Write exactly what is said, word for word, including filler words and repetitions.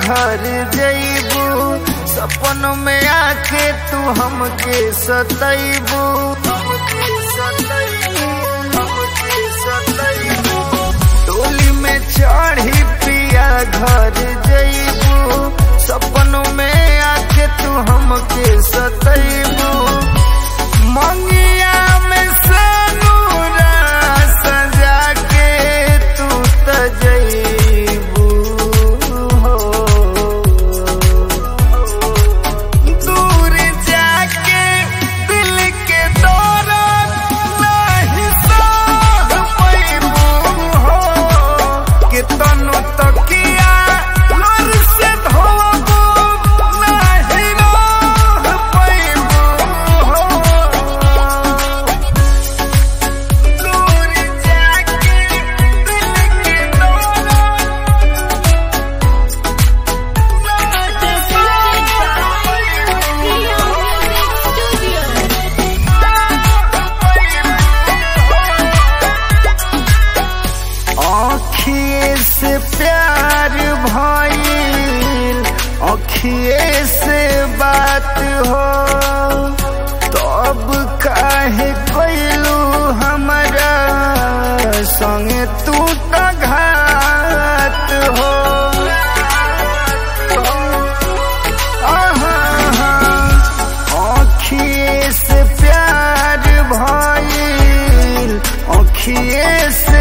घर जइबू, सपनों में आके तू हमके सतइबू। डोली में चढ़ी पिया घर जइबू, सपनों में आके तू हमके सतइबू। मंगिया में सनूरा सजा के तू तजइबू हो, दूर जाके दिल के दौरान नहीं सह पैबू हो, कि तनु तकिया लोर से धोबू नहीं रह पैबू हो, दूर जाके दिल के दौरान नहीं सह आँखिए से प्यार भइल, आँखिए से बात हो, तब काहे कैलू हमरा संगे तू त घात हो। आँखिए से प्यार भइल, आँखिए से